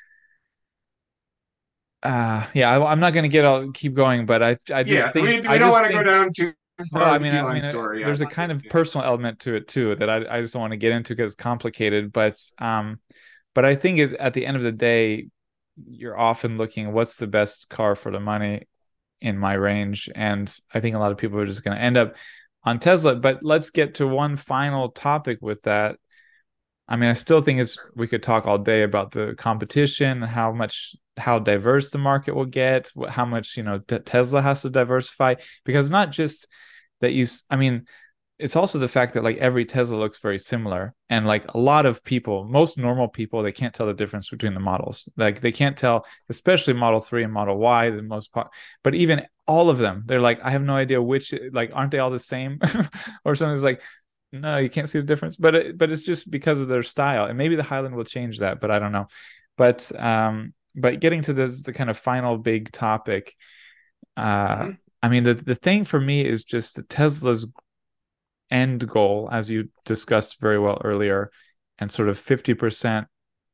yeah, I'm not going to keep going, but I just Yeah, think we don't want to go down too no, far I with mean, the Elon story. there's a kind Obviously. of personal element to it too that I just don't want to get into because it's complicated. But I think is at the end of the day, you're often looking what's the best car for the money in my range, and I think a lot of people are just going to end up on Tesla. But let's get to one final topic with that. I mean, I still think we could talk all day about the competition, how diverse the market will get, how much, Tesla has to diversify, because not just that I mean, it's also the fact that like every Tesla looks very similar, and like a lot of people, most normal people, they can't tell the difference between the models. Like they can't tell, especially Model 3 and Model Y, but even all of them, they're like, I have no idea which, like, aren't they all the same? Or something's like, no, you can't see the difference. But it's just because of their style, and maybe the Highland will change that, but I don't know. But getting to the kind of final big topic, Mm-hmm. I mean, the thing for me is just that Tesla's end goal, as you discussed very well earlier, and sort of 50%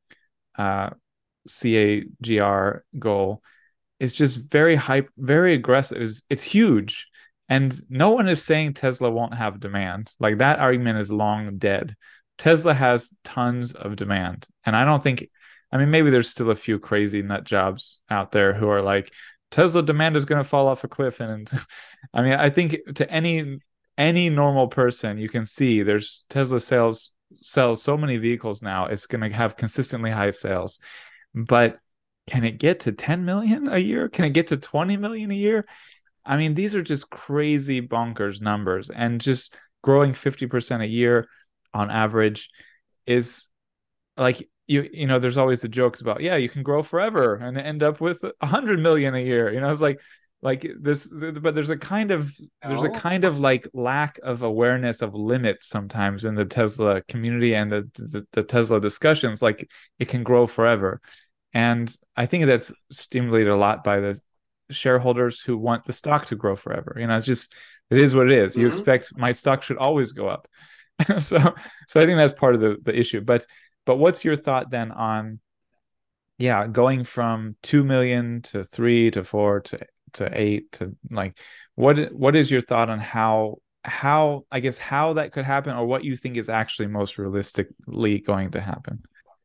CAGR goal is just very hype, very aggressive. It's huge. And no one is saying Tesla won't have demand. Like that argument is long dead. Tesla has tons of demand. And I don't think, I mean, maybe there's still a few crazy nut jobs out there who are like, Tesla demand is going to fall off a cliff. And I mean, I think to any normal person, you can see there's Tesla sells so many vehicles now. It's going to have consistently high sales. But can it get to 10 million a year? Can it get to 20 million a year? I mean, these are just crazy bonkers numbers, and just growing 50% a year on average is like, there's always the jokes about, yeah, you can grow forever and end up with 100 million a year. It's like this, but there's a kind of like lack of awareness of limits sometimes in the Tesla community and the Tesla discussions. Like it can grow forever. And I think that's stimulated a lot by the shareholders who want the stock to grow forever. It's just, it is what it is. You expect my stock should always go up. so I think that's part of the issue. But what's your thought then on, yeah, going from 2 million to 3 to 4 to 8 to like, what is your thought on how I guess how that could happen, or what you think is actually most realistically going to happen?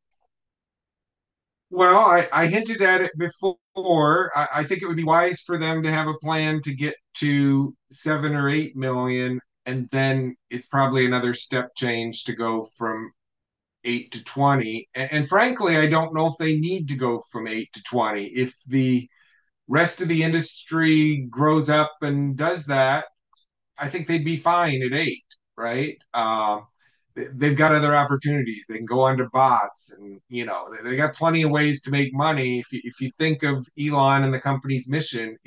Well, I hinted at it before. I think it would be wise for them to have a plan to get to 7 or 8 million, and then it's probably another step change to go from 8 to 20. And frankly, I don't know if they need to go from 8 to 20. If the rest of the industry grows up and does that, I think they'd be fine at 8, right? They've got other opportunities. They can go onto bots, and they got plenty of ways to make money. If you think of Elon and the company's mission,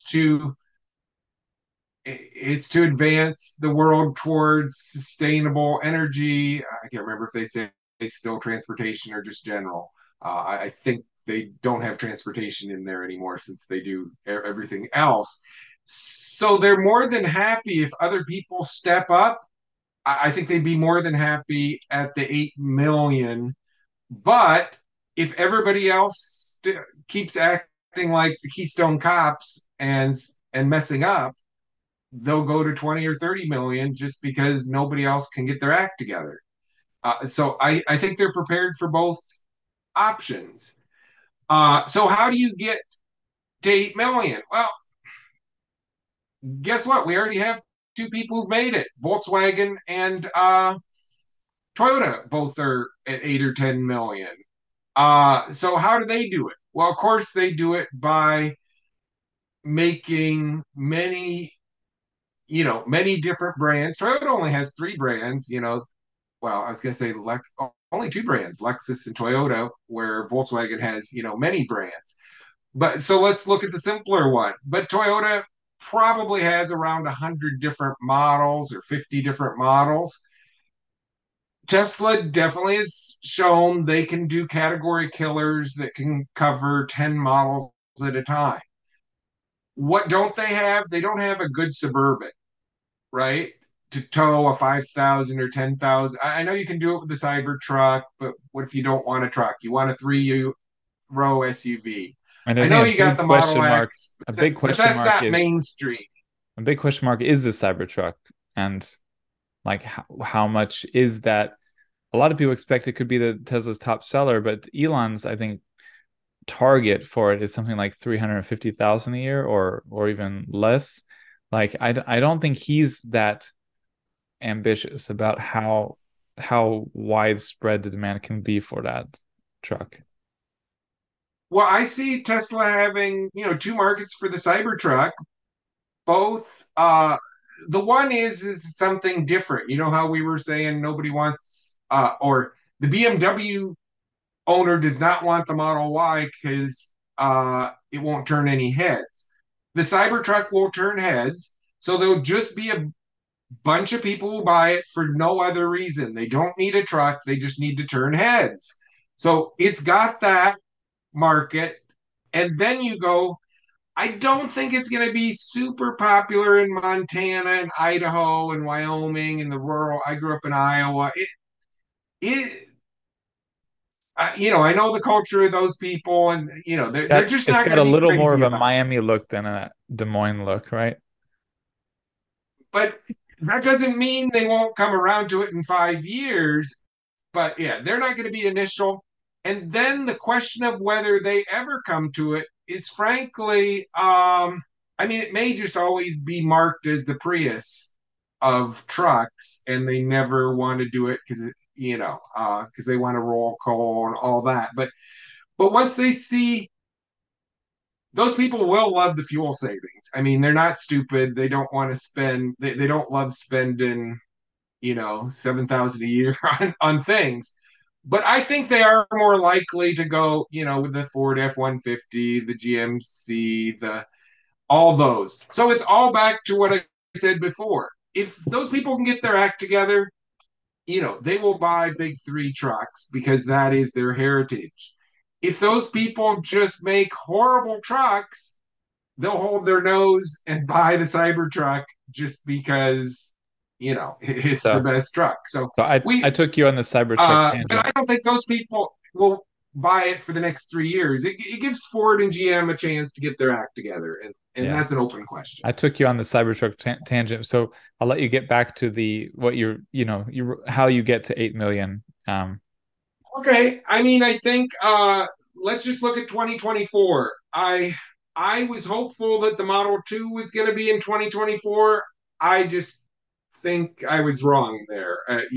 it's to advance the world towards sustainable energy. I can't remember if they say still transportation or just general. I think they don't have transportation in there anymore since they do everything else. So they're more than happy if other people step up. I think they'd be more than happy at the 8 million. But if everybody else keeps acting like the Keystone Cops and messing up, they'll go to 20 or 30 million just because nobody else can get their act together. So I think they're prepared for both options. So how do you get to 8 million? Well, guess what? We already have two people who've made it. Volkswagen and Toyota both are at 8 or 10 million. So how do they do it? Well, of course they do it by making many different brands. Toyota only has three brands, well, I was going to say only two brands, Lexus and Toyota, where Volkswagen has, many brands. But so let's look at the simpler one. But Toyota probably has around 100 different models or 50 different models. Tesla definitely has shown they can do category killers that can cover 10 models at a time. What don't they have? They don't have a good Suburban, right? To tow a 5,000 or 10,000. I know you can do it with the Cybertruck, but what if you don't want a truck? You want a three-row SUV. And I know you got the Model X, but that's not mainstream. A big question mark is the Cybertruck, and like how much is that? A lot of people expect it could be the Tesla's top seller, but Elon's, I think, target for it is something like 350,000 a year or even less. Like I don't think he's that ambitious about how widespread the demand can be for that truck. Well, I see Tesla having, two markets for the Cybertruck. Both the one is something different. You know how we were saying nobody wants or the BMW owner does not want the Model Y because it won't turn any heads. The Cybertruck will turn heads, so there'll just be a bunch of people who buy it for no other reason. They don't need a truck, they just need to turn heads. So it's got that market. And then you go, I don't think it's going to be super popular in Montana and Idaho and Wyoming and the rural. I grew up in Iowa. I know the culture of those people, and they're just not. It's got a little more of a Miami look than a Des Moines look, right? But that doesn't mean they won't come around to it in 5 years. But yeah, they're not going to be initial. And then the question of whether they ever come to it is frankly, it may just always be marked as the Prius of trucks, and they never want to do it because because they want to roll coal and all that. But once they see, those people will love the fuel savings. I mean, they're not stupid. They don't want to spend. They don't love spending, 7,000 a year on things. But I think they are more likely to go, with the Ford F-150, the GMC, all those. So it's all back to what I said before. If those people can get their act together, they will buy big three trucks because that is their heritage. If those people just make horrible trucks, they'll hold their nose and buy the Cybertruck just because it's the best truck. So I took you on the Cybertruck, but I don't think those people will buy it for the next 3 years. It gives Ford and GM a chance to get their act together, and that's an open question. I took you on the Cybertruck tangent, so I'll let you get back to how you get to 8 million. Okay, I think let's just look at 2024. I was hopeful that the Model 2 was going to be in 2024. I just think I was wrong there.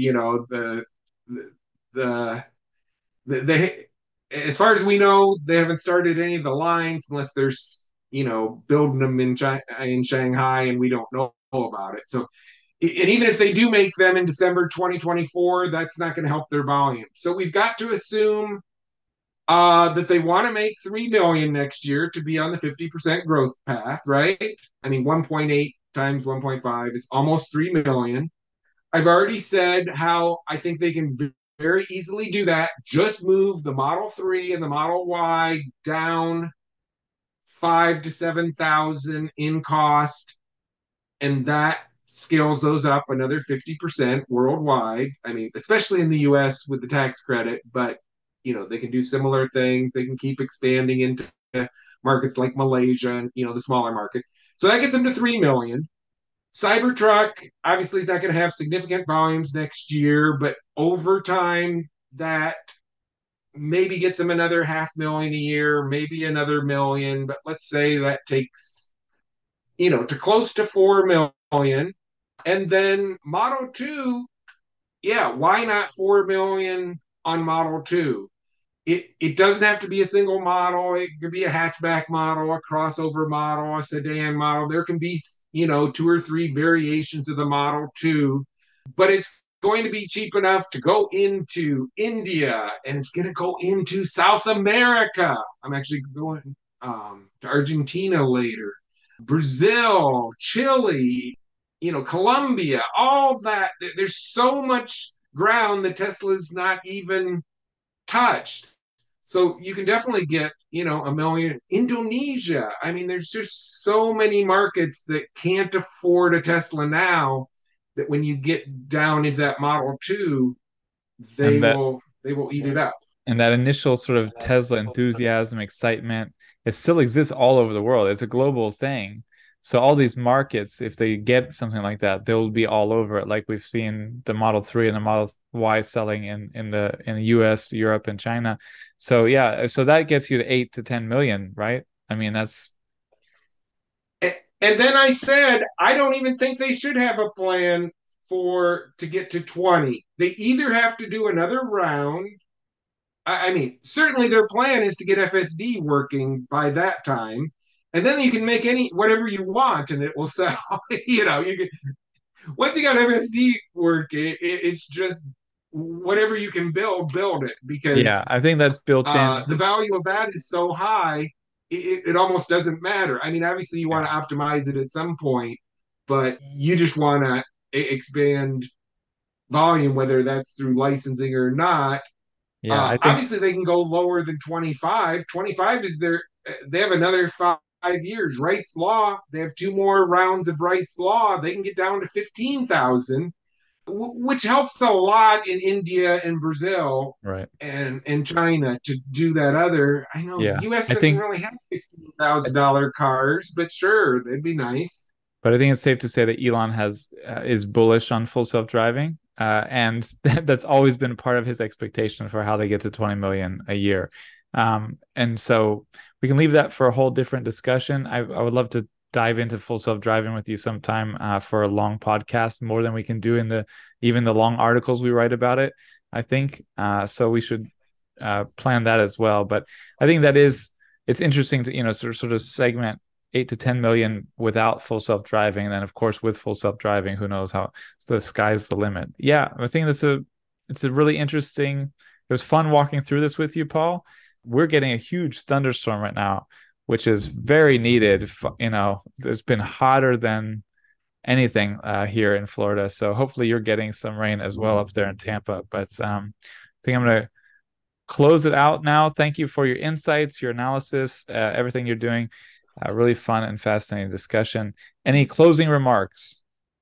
As far as we know, they haven't started any of the lines unless they're building them in Shanghai, and we don't know about it. So, and even if they do make them in December 2024, that's not going to help their volume. So we've got to assume that they want to make 3 million next year to be on the 50% growth path, right? 1.8 times 1.5 is almost 3 million. I've already said how I think they can very easily do that. Just move the Model 3 and the Model Y down 5,000 to 7,000 in cost, and that scales those up another 50% worldwide. I mean, especially in the US with the tax credit, but they can do similar things. They can keep expanding into markets like Malaysia and the smaller markets. So that gets them to 3 million. Cybertruck obviously is not going to have significant volumes next year, but over time that maybe gets them another 500,000 a year, maybe another million, but let's say that takes to close to 4 million. And then Model 2, yeah, why not 4 million on Model 2? It doesn't have to be a single model. It could be a hatchback model, a crossover model, a sedan model. There can be, 2 or 3 variations of the Model 2, but it's going to be cheap enough to go into India, and it's going to go into South America. I'm actually going to Argentina later, Brazil, Chile, Colombia, all that. There's so much ground that Tesla's not even touched. So you can definitely get, a million. Indonesia. I mean, there's just so many markets that can't afford a Tesla now that when you get down into that Model 2, they will eat it up. And that initial sort of Tesla enthusiasm, excitement, it still exists all over the world. It's a global thing. So all these markets, if they get something like that, they'll be all over it. Like we've seen the Model 3 and the Model Y selling in the US, Europe, and China. So yeah, so that gets you to 8 to 10 million, right? I mean, that's. And then I said, I don't even think they should have a plan to get to 20. They either have to do another round. I mean, certainly their plan is to get FSD working by that time. And then you can make whatever you want and it will sell. You can, once you got FSD working, it's just whatever you can build it, because I think that's built in. The value of that is so high, it almost doesn't matter. I mean, obviously you want to optimize it at some point, but you just want to expand volume, whether that's through licensing or not. Obviously they can go lower than 25. 25 is they have another 5 years. Wright's Law, they have 2 more rounds of Wright's Law. They can get down to 15,000, which helps a lot in India and Brazil, right, and China to do that other. I know the US doesn't really have $15,000 cars, but sure, they'd be nice. But I think it's safe to say that Elon is bullish on full self-driving, and that's always been part of his expectation for how they get to 20 million a year. And so we can leave that for a whole different discussion. I would love to dive into full self-driving with you sometime for a long podcast, more than we can do in even the long articles we write about it, I think. So we should plan that as well. But I think it's interesting to, sort of segment 8 to 10 million without full self-driving. And then of course, with full self-driving, who knows how the sky's the limit. Yeah. I think it's a really interesting, it was fun walking through this with you, Paul. We're getting a huge thunderstorm right now, which is very needed. It's been hotter than anything here in Florida. So hopefully you're getting some rain as well up there in Tampa. But I think I'm going to close it out now. Thank you for your insights, your analysis, everything you're doing. Really fun and fascinating discussion. Any closing remarks?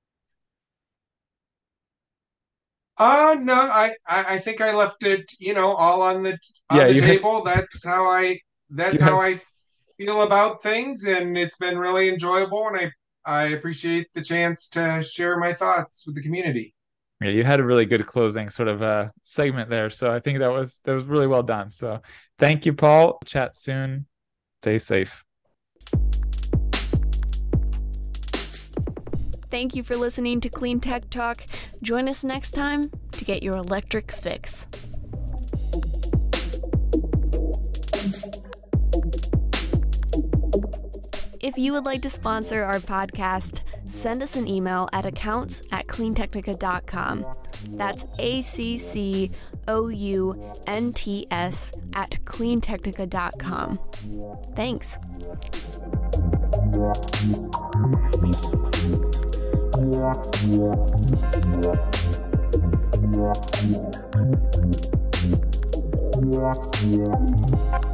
No, I think I left it, all on the table. That's how I feel about things, and it's been really enjoyable, and I appreciate the chance to share my thoughts with the community. Yeah, you had a really good closing sort of segment there, so I think that was really well done. So thank you, Paul. Chat soon. Stay safe. Thank you for listening to Clean Tech Talk. Join us next time to get your electric fix. If you would like to sponsor our podcast, send us an email at accounts@cleantechnica.com. That's ACCOUNTS@cleantechnica.com. Thanks. Yeah.